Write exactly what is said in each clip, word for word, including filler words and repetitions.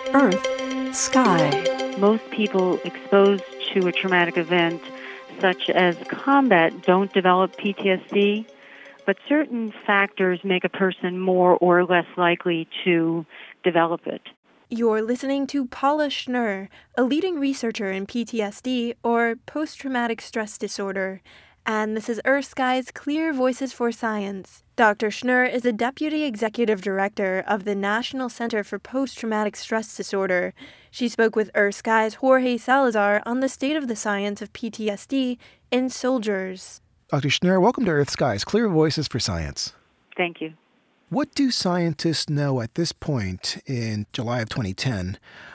Earth, Sky. Most people exposed to a traumatic event, such as combat, don't develop P T S D, but certain factors make a person more or less likely to develop it. You're listening to Paula Schnurr, a leading researcher in P T S D, or post-traumatic stress disorder. And this is Earth Sky's Clear Voices for Science. Doctor Schnurr is a Deputy Executive Director of the National Center for Post-Traumatic Stress Disorder. She spoke with Earth Sky's Jorge Salazar on the state of the science of P T S D in soldiers. Doctor Schnurr, welcome to Earth Sky's Clear Voices for Science. Thank you. What do scientists know at this point in July of twenty ten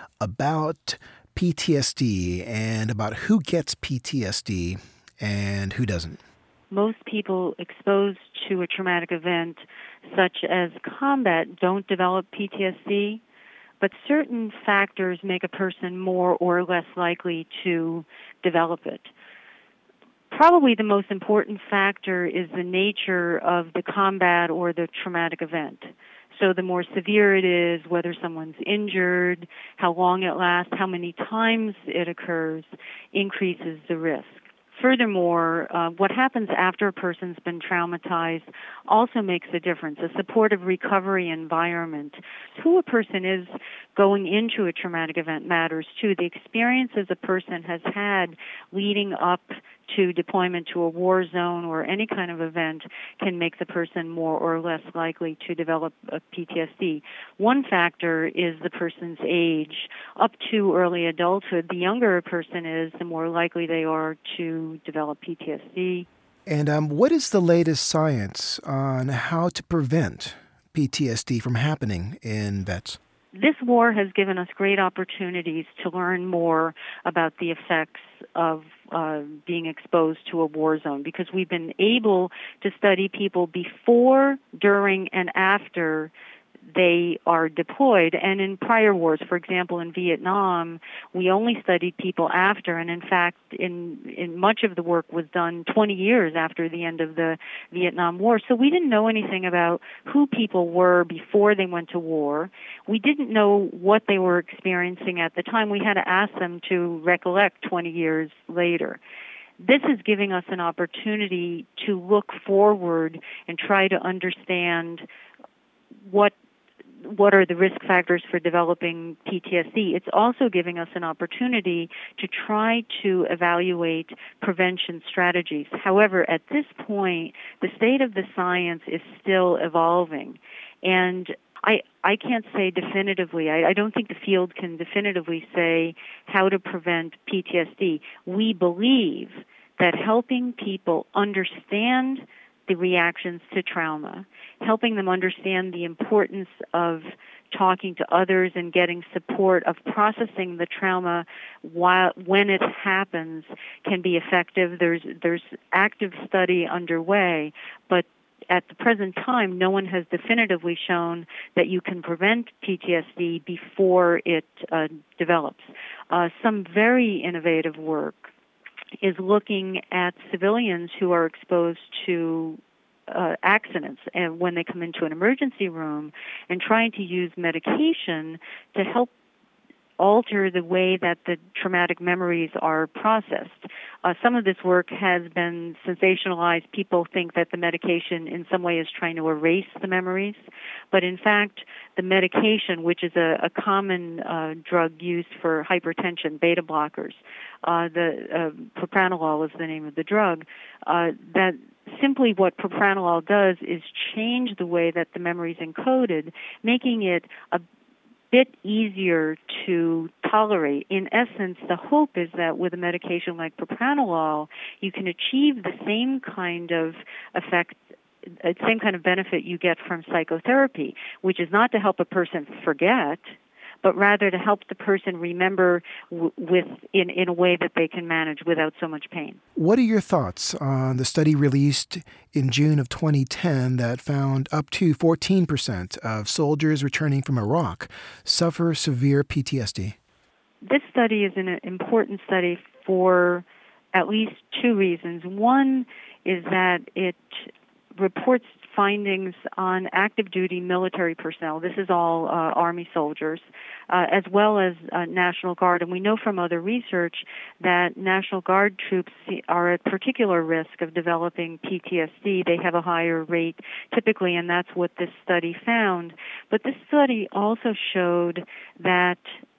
about P T S D and about who gets P T S D and who doesn't? Most people exposed to a traumatic event, such as combat, don't develop P T S D, but certain factors make a person more or less likely to develop it. Probably the most important factor is the nature of the combat or the traumatic event. So the more severe it is, whether someone's injured, how long it lasts, how many times it occurs, increases the risk. Furthermore, uh, what happens after a person's been traumatized also makes a difference. A supportive recovery environment. Who a person is going into a traumatic event matters too. The experiences a person has had leading up to deployment to a war zone or any kind of event can make the person more or less likely to develop a P T S D. One factor is the person's age. Up to early adulthood, the younger a person is, the more likely they are to develop P T S D. And um, what is the latest science on how to prevent P T S D from happening in vets? This war has given us great opportunities to learn more about the effects of uh, being exposed to a war zone, because we've been able to study people before, during, and after they are deployed. And in prior wars, for example, in Vietnam, we only studied people after, and in fact, in, in much of the work was done twenty years after the end of the Vietnam War. So we didn't know anything about who people were before they went to war. We didn't know what they were experiencing at the time. We had to ask them to recollect twenty years later. This is giving us an opportunity to look forward and try to understand what what are the risk factors for developing P T S D. It's also giving us an opportunity to try to evaluate prevention strategies. However, at this point, the state of the science is still evolving. And I, I can't say definitively, I, I don't think the field can definitively say how to prevent P T S D. We believe that helping people understand the reactions to trauma, helping them understand the importance of talking to others and getting support, of processing the trauma while when it happens, can be effective. There's there's active study underway, but at the present time, no one has definitively shown that you can prevent P T S D before it uh, develops. Uh, some very innovative work is looking at civilians who are exposed to uh, accidents and when they come into an emergency room, and trying to use medication to help alter the way that the traumatic memories are processed. Uh, some of this work has been sensationalized. People think that the medication in some way is trying to erase the memories, but in fact, the medication, which is a, a common uh, drug used for hypertension, beta blockers, uh, the uh, propranolol is the name of the drug, uh, that simply what propranolol does is change the way that the memory is encoded, making it a bit easier to tolerate. In essence, the hope is that with a medication like propranolol, you can achieve the same kind of effect, the same kind of benefit you get from psychotherapy, which is not to help a person forget, but rather to help the person remember w- with in, in a way that they can manage without so much pain. What are your thoughts on the study released in June of twenty ten that found up to fourteen percent of soldiers returning from Iraq suffer severe P T S D? This study is an important study for at least two reasons. One is that it reports findings on active duty military personnel. This is all uh, Army soldiers, uh, as well as uh, National Guard. And we know from other research that National Guard troops are at particular risk of developing P T S D. They have a higher rate typically, and that's what this study found. But this study also showed that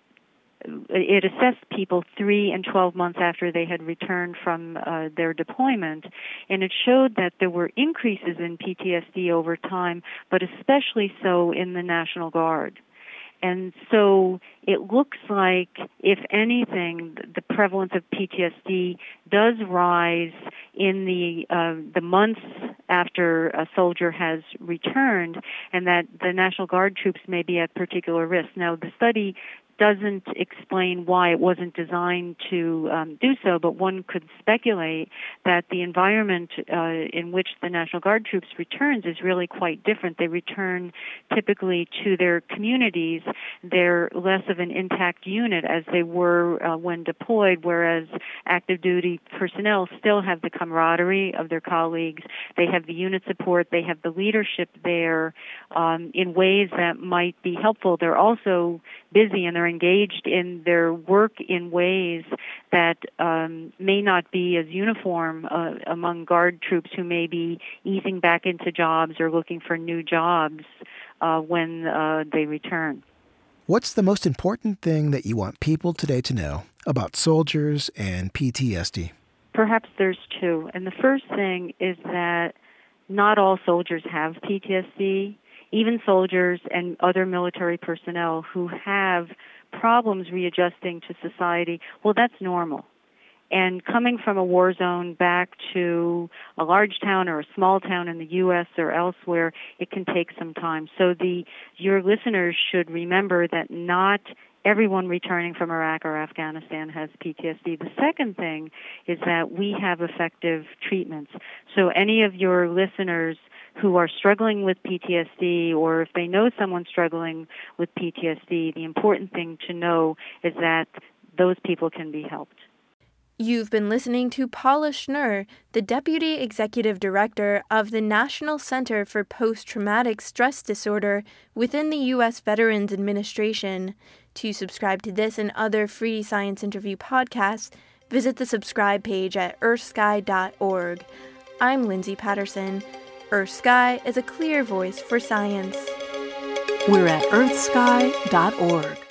it assessed people three and twelve months after they had returned from uh, their deployment, and it showed that there were increases in P T S D over time, but especially so in the National Guard. And so it looks like, if anything, the prevalence of P T S D does rise in the uh, the months after a soldier has returned, and that the National Guard troops may be at particular risk. Now, the study doesn't explain why it wasn't designed to um, do so, but one could speculate that the environment uh, in which the National Guard troops returns is really quite different. They return typically to their communities. They're less of an intact unit as they were uh, when deployed, whereas active duty personnel still have the camaraderie of their colleagues. They have the unit support. They have the leadership there um, in ways that might be helpful. They're also busy and they're engaged in their work in ways that um, may not be as uniform uh, among Guard troops who may be easing back into jobs or looking for new jobs uh, when uh, they return. What's the most important thing that you want people today to know about soldiers and P T S D? Perhaps there's two. And the first thing is that not all soldiers have P T S D. Even soldiers and other military personnel who have problems readjusting to society, well, that's normal. And coming from a war zone back to a large town or a small town in the U S or elsewhere, it can take some time. So the your listeners should remember that not everyone returning from Iraq or Afghanistan has P T S D. The second thing is that we have effective treatments. So any of your listeners who are struggling with P T S D, or if they know someone struggling with P T S D, the important thing to know is that those people can be helped. You've been listening to Paula Schnurr, the Deputy Executive Director of the National Center for Post-Traumatic Stress Disorder within the U S Veterans Administration. To subscribe to this and other free science interview podcasts, visit the subscribe page at earth sky dot org. I'm Lindsay Patterson. Earth Sky is a clear voice for science. We're at earth sky dot org.